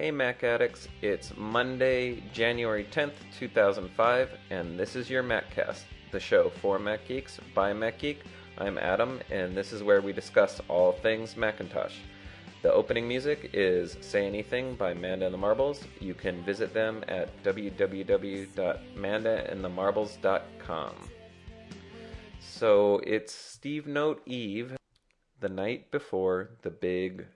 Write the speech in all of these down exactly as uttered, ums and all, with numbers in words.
Hey Mac Addicts, it's Monday, January tenth, two thousand five, and this is your MacCast, the show for Mac Geeks, by Mac Geek. I'm Adam, and this is where we discuss all things Macintosh. The opening music is Say Anything by Manda and the Marbles. You can visit them at w w w dot manda and the marbles dot com. So it's Steve Note Eve, the night before the big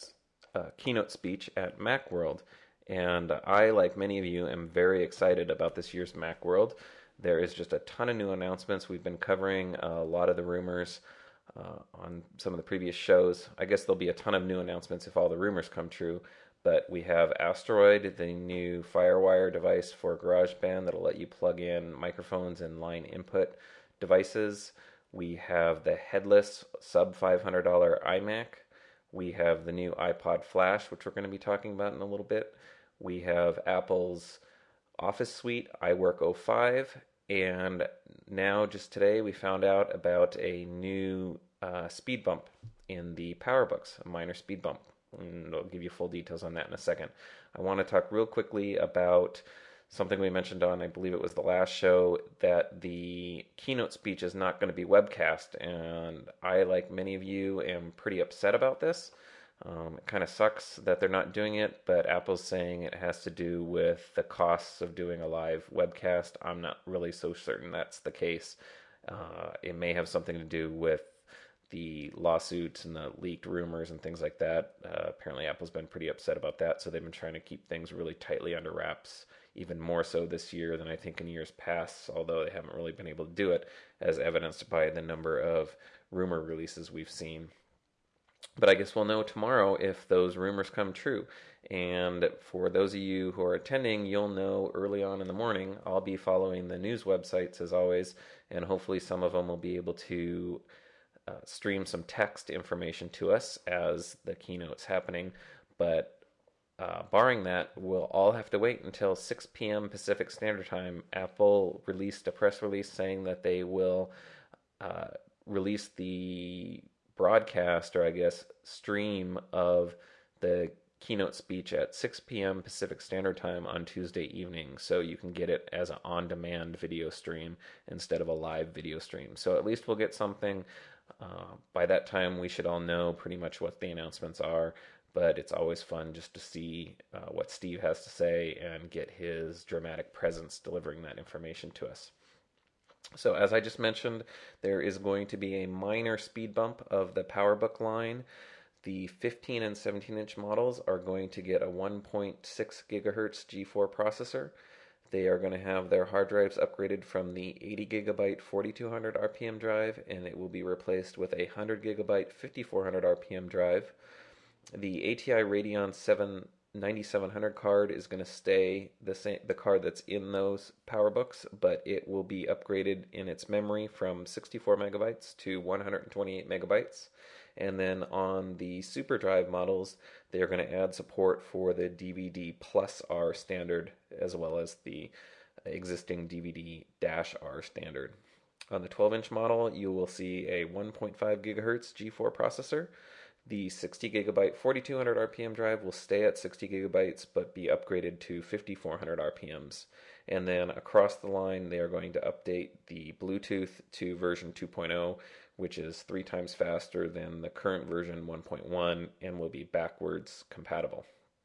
uh, keynote speech at Macworld. And I, like many of you, am very excited about this year's Macworld. There is just a ton of new announcements. We've been covering a lot of the rumors uh, on some of the previous shows. I guess there'll be a ton of new announcements if all the rumors come true. But we have Asteroid, the new FireWire device for GarageBand that'll let you plug in microphones and line input devices. We have the headless sub five hundred dollars iMac. We have the new iPod Flash, which we're going to be talking about in a little bit. We have Apple's Office Suite iWork oh five. And now, just today, we found out about a new uh, speed bump in the PowerBooks, a minor speed bump. And I'll give you full details on that in a second. I want to talk real quickly about something we mentioned on, I believe it was the last show, that the keynote speech is not going to be webcast. And I, like many of you, am pretty upset about this. Um, it kind of sucks that they're not doing it, but Apple's saying it has to do with the costs of doing a live webcast. I'm not really so certain that's the case. Uh, it may have something to do with the lawsuits and the leaked rumors and things like that. Uh, apparently Apple's been pretty upset about that, so they've been trying to keep things really tightly under wraps, even more so this year than I think in years past, although they haven't really been able to do it, as evidenced by the number of rumor releases we've seen. But I guess we'll know tomorrow if those rumors come true. And for those of you who are attending, you'll know early on in the morning. I'll be following the news websites as always, and hopefully some of them will be able to uh, stream some text information to us as the keynote's happening. But uh, barring that, we'll all have to wait until six p.m. Pacific Standard Time. Apple released a press release saying that they will uh, release the broadcast, or I guess stream, of the keynote speech at six p.m. Pacific Standard Time on Tuesday evening, so you can get it as an on-demand video stream instead of a live video stream. So at least we'll get something. Uh, by that time, we should all know pretty much what the announcements are, but it's always fun just to see uh, what Steve has to say and get his dramatic presence delivering that information to us. So as I just mentioned, there is going to be a minor speed bump of the PowerBook line. The fifteen and seventeen inch models are going to get a one point six gigahertz G four processor. They are going to have their hard drives upgraded from the eighty gigabyte forty-two hundred R P M drive, and it will be replaced with a one hundred gigabyte fifty-four hundred R P M drive. The A T I Radeon seven ninety-seven hundred card is going to stay the same, the card that's in those PowerBooks, but it will be upgraded in its memory from sixty-four megabytes to one hundred twenty-eight megabytes. And then on the SuperDrive models, they're going to add support for the D V D Plus R standard, as well as the existing D V D Dash R standard. On the twelve inch model, you will see a one point five gigahertz G four processor. The sixty gigabyte forty-two hundred R P M drive will stay at sixty gigabytes but be upgraded to fifty-four hundred R P Ms. And then across the line, they are going to update the Bluetooth to version two point oh, which is three times faster than the current version one point one and will be backwards compatible.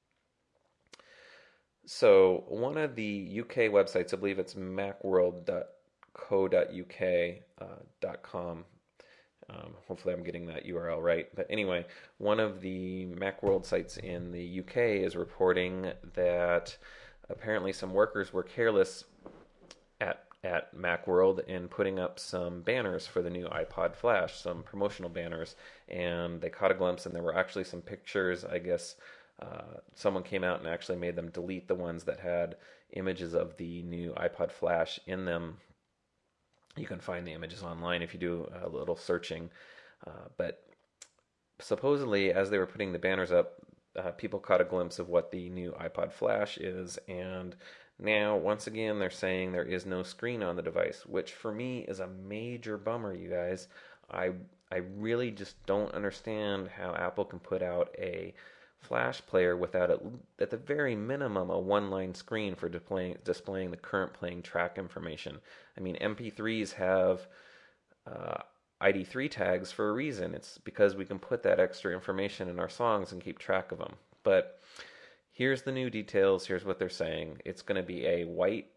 So one of the U K websites, I believe it's macworld dot co dot U K uh, .com, Um, hopefully I'm getting that U R L right. But anyway, one of the Macworld sites in the U K is reporting that apparently some workers were careless at at Macworld in putting up some banners for the new iPod Flash, some promotional banners, and they caught a glimpse, and there were actually some pictures. I guess uh, someone came out and actually made them delete the ones that had images of the new iPod Flash in them. You can find the images online if you do a little searching. Uh, but supposedly, as they were putting the banners up, uh, people caught a glimpse of what the new iPod Flash is. And now, once again, they're saying there is no screen on the device, which for me is a major bummer, you guys. I, I really just don't understand how Apple can put out a Flash player without, at, at the very minimum, a one-line screen for displaying, displaying the current playing track information. I mean, M P threes have uh, I D three tags for a reason. It's because we can put that extra information in our songs and keep track of them. But here's the new details. Here's what they're saying. It's going to be a white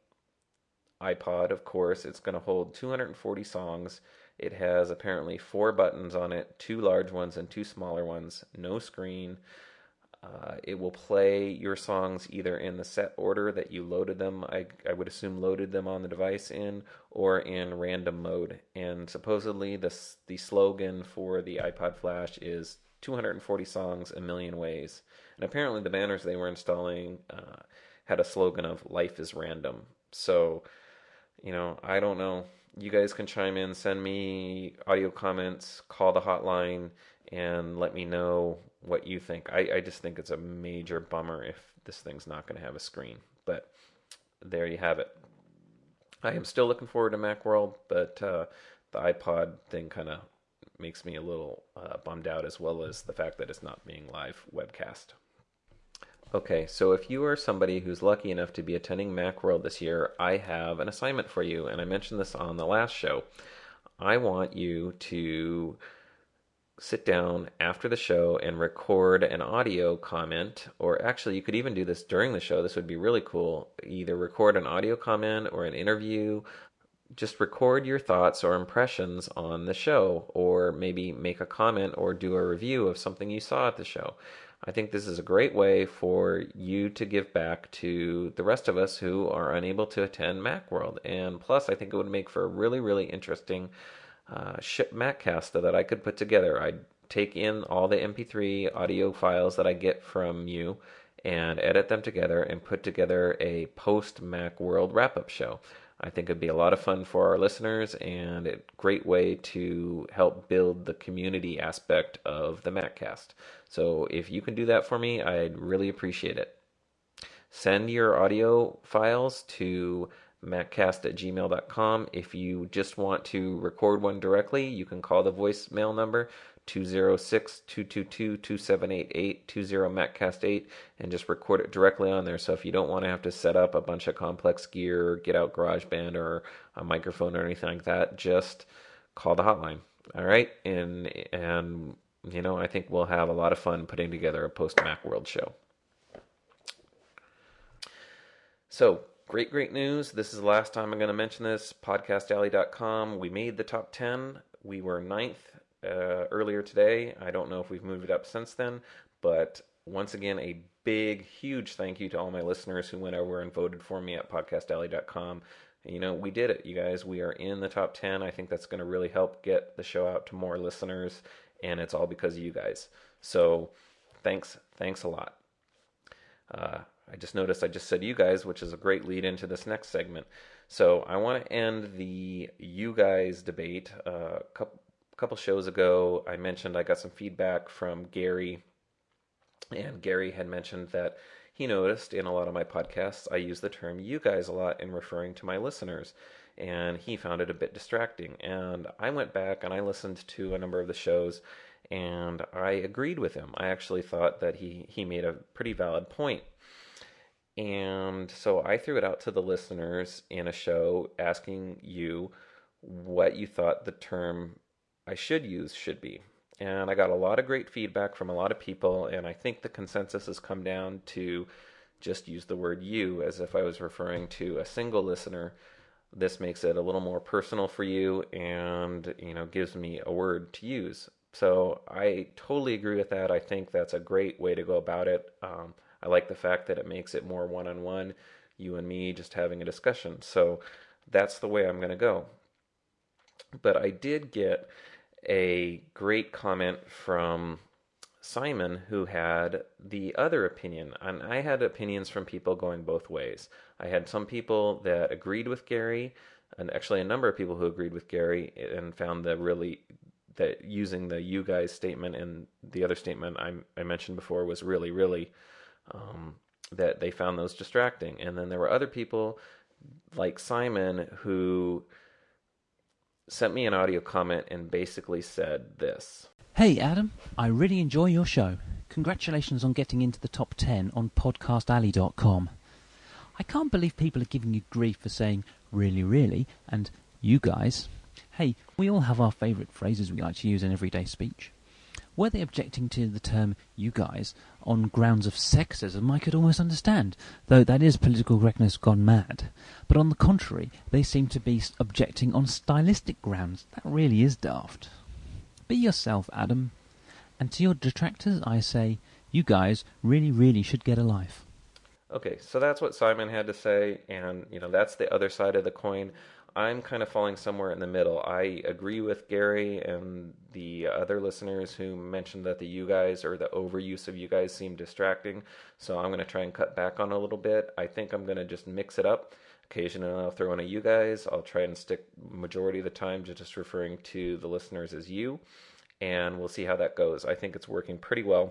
iPod, of course. It's going to hold two hundred forty songs. It has apparently four buttons on it, two large ones and two smaller ones, no screen. Uh, it will play your songs either in the set order that you loaded them, I, I would assume loaded them on the device in, or in random mode. And supposedly the, the slogan for the iPod Flash is two hundred forty songs, a million ways. And apparently the banners they were installing uh, had a slogan of life is random. So, you know, I don't know. You guys can chime in, send me audio comments, call the hotline, and let me know what you think. I, I just think it's a major bummer if this thing's not going to have a screen. But there you have it. I am still looking forward to Macworld, but uh, the iPod thing kind of makes me a little uh, bummed out, as well as the fact that it's not being live webcast. Okay, so if you are somebody who's lucky enough to be attending Macworld this year, I have an assignment for you, and I mentioned this on the last show. I want you to sit down after the show and record an audio comment, or actually you could even do this during the show. This would be really cool. Either record an audio comment or an interview. Just record your thoughts or impressions on the show, or maybe make a comment or do a review of something you saw at the show. I think this is a great way for you to give back to the rest of us who are unable to attend Macworld. And plus, I think it would make for a really, really interesting uh, ship Maccast that I could put together. I'd take in all the M P three audio files that I get from you and edit them together and put together a post-Macworld wrap-up show. I think it'd be a lot of fun for our listeners and a great way to help build the community aspect of the Maccast. So if you can do that for me, I'd really appreciate it. Send your audio files to maccast at gmail dot com. If you just want to record one directly, you can call the voicemail number two oh six, two two two, two seven eight eight, two zero maccast eight and just record it directly on there. So if you don't want to have to set up a bunch of complex gear, get out GarageBand or a microphone or anything like that, just call the hotline. All right? And, and you know, I think we'll have a lot of fun putting together a post-Macworld show. So, great, great news. This is the last time I'm going to mention this. podcast alley dot com. We made the top ten. We were ninth uh, earlier today. I don't know if we've moved it up since then, but once again, a big, huge thank you to all my listeners who went over and voted for me at podcast alley dot com. You know, we did it, you guys. We are in the top ten. I think that's going to really help get the show out to more listeners, and it's all because of you guys. So, thanks, thanks a lot. Uh, I just noticed I just said you guys, which is a great lead into this next segment. So I want to end the you guys debate. Uh, a couple, couple shows ago, I mentioned I got some feedback from Gary, and Gary had mentioned that he noticed in a lot of my podcasts I use the term you guys a lot in referring to my listeners, and he found it a bit distracting. And I went back and I listened to a number of the shows, and I agreed with him. I actually thought that he, he made a pretty valid point. And so I threw it out to the listeners in a show asking you what you thought the term I should use should be. And I got a lot of great feedback from a lot of people, and I think the consensus has come down to just use the word you as if I was referring to a single listener. This makes it a little more personal for you and, you know, gives me a word to use. So I totally agree with that. I think that's a great way to go about it. Um, I like the fact that it makes it more one-on-one, you and me just having a discussion. So that's the way I'm going to go. But I did get a great comment from Simon, who had the other opinion. And I had opinions from people going both ways. I had some people that agreed with Gary, and actually a number of people who agreed with Gary and found the really that using the you guys statement and the other statement I, I mentioned before was really, really Um, that they found those distracting. And then there were other people like Simon who sent me an audio comment and basically said this. Hey Adam, I really enjoy your show. Congratulations on getting into the top ten on podcast alley dot com. I can't believe people are giving you grief for saying really, really and you guys. Hey, we all have our favourite phrases we like to use in everyday speech. Were they objecting to the term you guys on grounds of sexism, I could almost understand, though that is political correctness gone mad. But on the contrary, they seem to be objecting on stylistic grounds. That really is daft. Be yourself, Adam. And to your detractors, I say, you guys really, really should get a life. Okay, so that's what Simon had to say, and, you know, that's the other side of the coin. I'm kind of falling somewhere in the middle. I agree with Gary and the other listeners who mentioned that the you guys or the overuse of you guys seem distracting, so I'm going to try and cut back on a little bit. I think I'm going to just mix it up. Occasionally I'll throw in a you guys. I'll try and stick majority of the time to just referring to the listeners as you, and we'll see how that goes. I think it's working pretty well,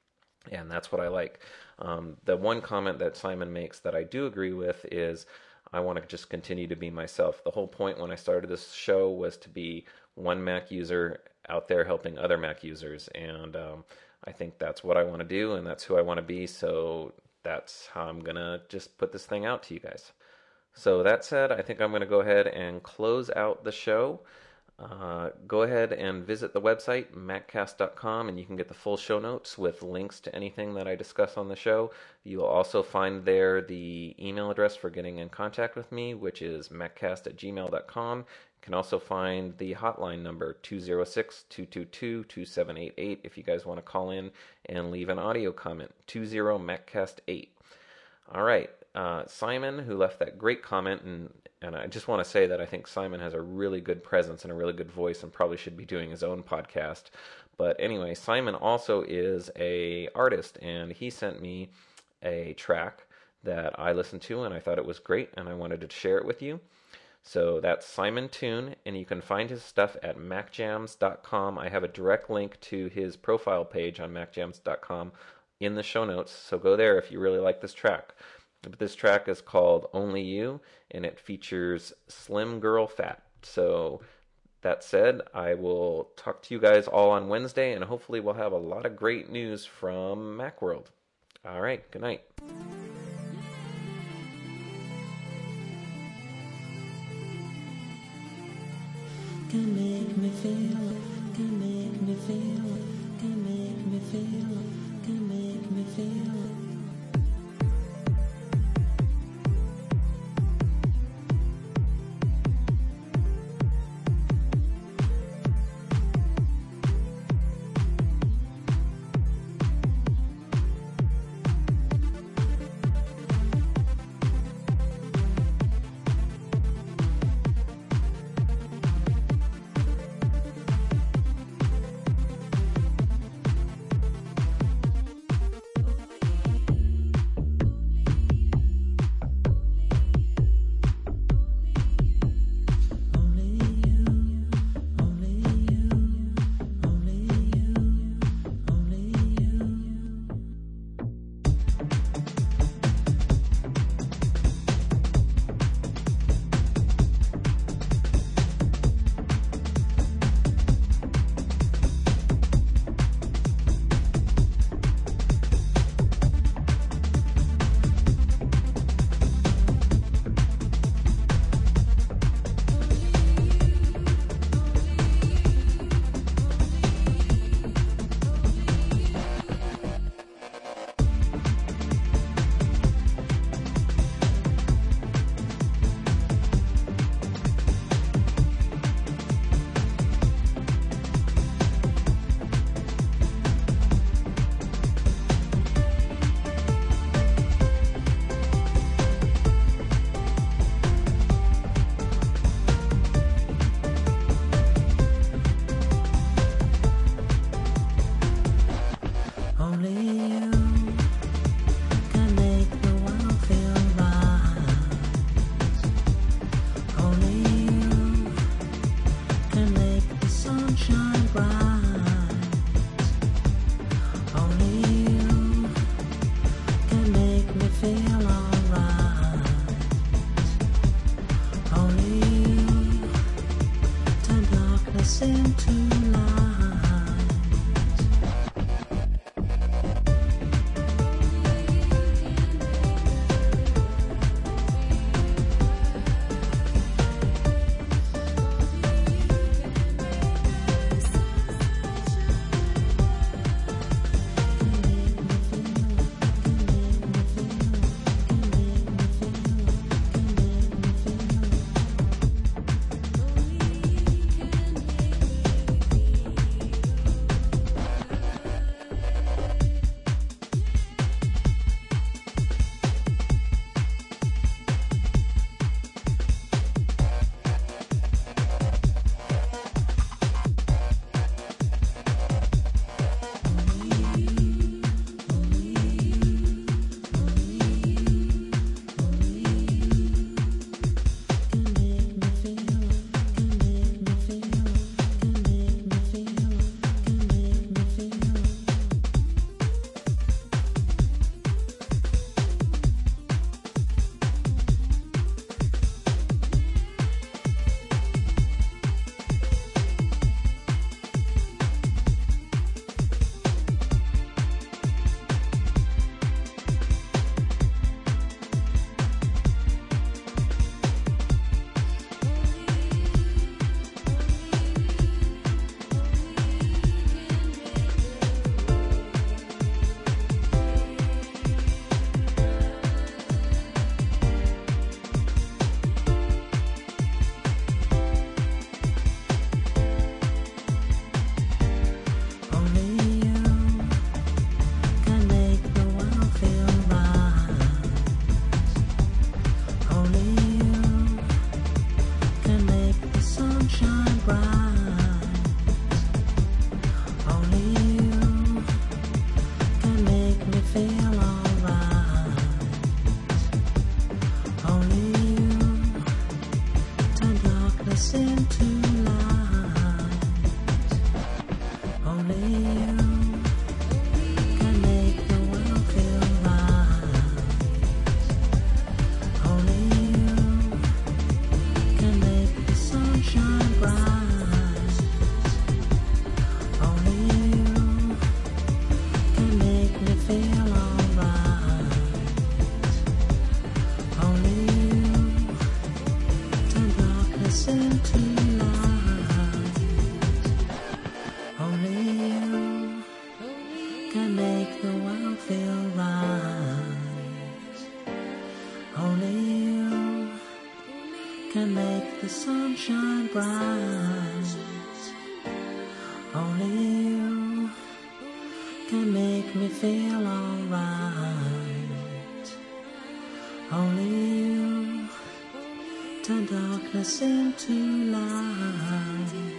and that's what I like. Um, the one comment that Simon makes that I do agree with is I want to just continue to be myself. The whole point when I started this show was to be one Mac user out there helping other Mac users, and um, I think that's what I want to do, and that's who I want to be, so that's how I'm going to just put this thing out to you guys. So that said, I think I'm going to go ahead and close out the show. Uh, go ahead and visit the website, maccast dot com, and you can get the full show notes with links to anything that I discuss on the show. You'll also find there the email address for getting in contact with me, which is maccast at gmail dot com. You can also find the hotline number, two oh six, two two two, two seven eight eight, if you guys want to call in and leave an audio comment, two zero maccast eight. All right. Uh, Simon, who left that great comment, and, and I just want to say that I think Simon has a really good presence and a really good voice and probably should be doing his own podcast. But anyway, Simon also is a artist, and he sent me a track that I listened to, and I thought it was great, and I wanted to share it with you. So that's Simon Toon, and you can find his stuff at mac jams dot com. I have a direct link to his profile page on mac jams dot com in the show notes, so go there if you really like this track. But this track is called Only You, and it features Slim Girl Fat. So that said, I will talk to you guys all on Wednesday, and hopefully we'll have a lot of great news from Macworld. All right, good night. Can make me feel, can make me feel, can make me feel, can make me feel. can make the sun shine bright. Only you can make me feel alright. Only you turn darkness into light.